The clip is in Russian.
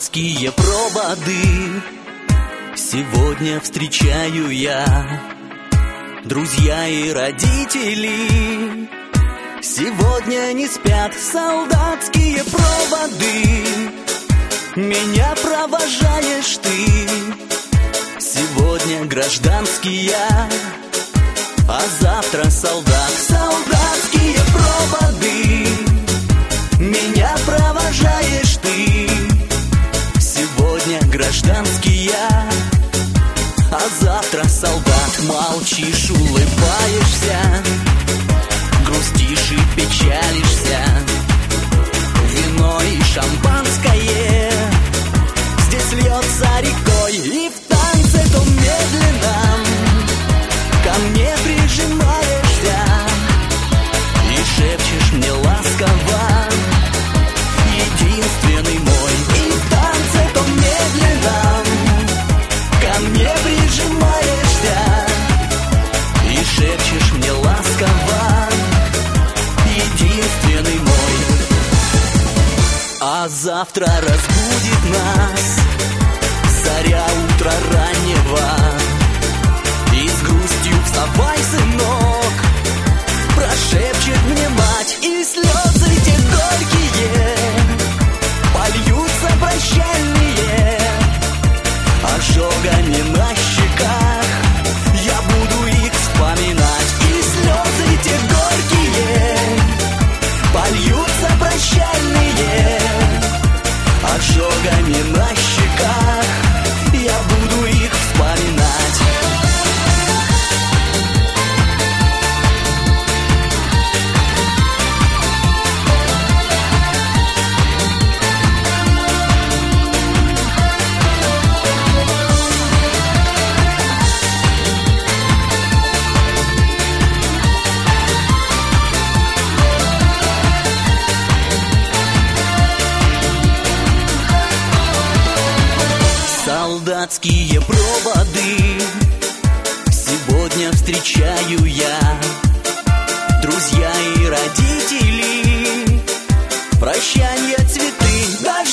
солдатские проводы. Сегодня встречаю я друзья и родители. Сегодня не спят солдатские проводы. Меня провожаешь ты. Сегодня гражданский я, а завтра солдат. Солдатские проводы. Меня провожаешь ты. Сегодня гражданский я, а завтра солдат. Молчишь, улыбаешься, грустишь и печалишься. Вино и шампанское здесь льется рекой. И в танце том медленном ко мне прижимаешься и шепчешь мне ласково: единственный мой. И в танце том медленном ко мне прижимаешься и шепчешь мне ласково: единственный мой. А завтра разбудит нас заря утра раннего, и с грустью вставай, сынок, прошепчет мне мать, и слезы те горькие польются прощальные ожогами на щеках. Я буду их вспоминать, и слезы те горькие польются прощальные ожогами на щеках. Я буду их вспоминать. Солдатские проводы. Сегодня встречаю я друзья и родители. Прощанье, цветы.